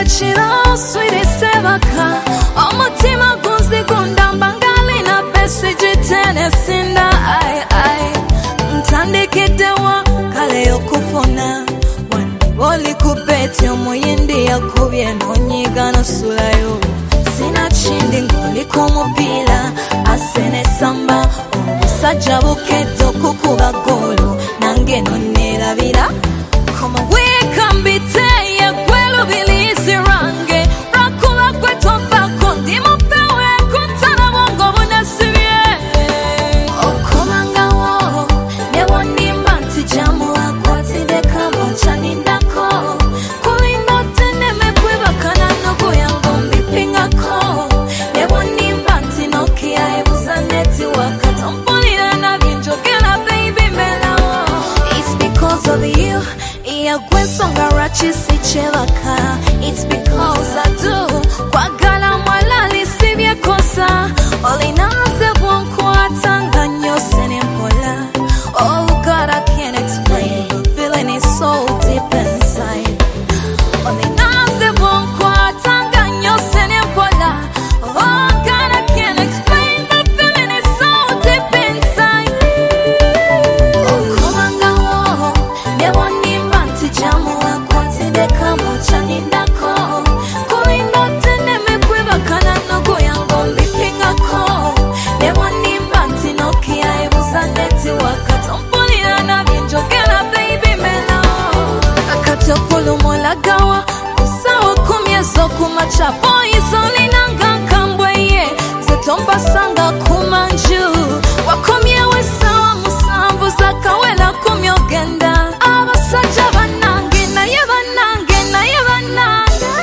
chilo sweetie sebaka omutima gunzigunda mbangali na besi jitene sinda ai ntandikidewa kale yokufuna wali kubeti omuyindi yakubye nonyiga nosulayo sina chindi ngoli kumupila asene samba omusajja buketo kukuba golo nange nonelabira koma weka mbiteye gwelo bilizi range rakula kwetofako ndimupewe kuntana bongo bunasibye okomangawo nebonimba nti jamu wakwatide kamo chanindako kulinda teneme kwebakana nogo yango mbipingako nebonimba nti nokia ebuzaneti wakatompulira nabinjogera baby melawo it's because of you Kwesonga rachi sichevaka it's because I do kwagala mwalali sibye kosa olinaze bonko atanga nyose nempola oh God I can't explain the feeling is so deep inside olinaze bonko atanga nyose nempola oh God I can't explain the feeling is so deep inside oh komangawo nebonimba jamu wakwatide kamo chanindako kulinda teneme kwebakana nogo yango mbipingako nebonimba nti nokia ebuzaneti wakatompulira nabinjogera baby melo akatopulumulagawa kusawo kumyezo kumachapo izolinanga kambweye zetompasanga kumanju wakomyewe sawa musambu zakawela kumyogenda abasajja banange naye banange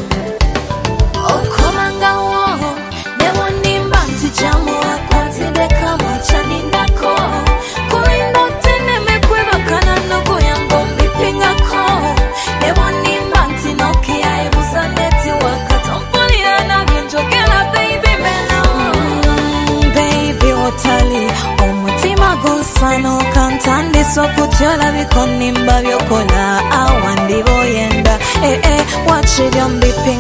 okomangawo nebonimba nti jamu wakwatide kamo chanindako kulinda teneme kwebakana nogo yango mbipingako nebonimba nti nokia ebuzaneti wakatompulira nabinjogera baby melawo baby otali omutima gonsano kantandiso kutyola bikonimba byokola awandi boyenda wachiryo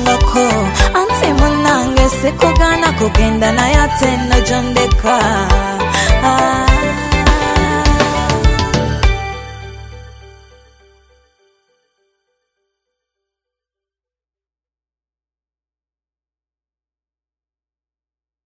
mbipingako anti munange sikugana kugenda naye ate nojondeka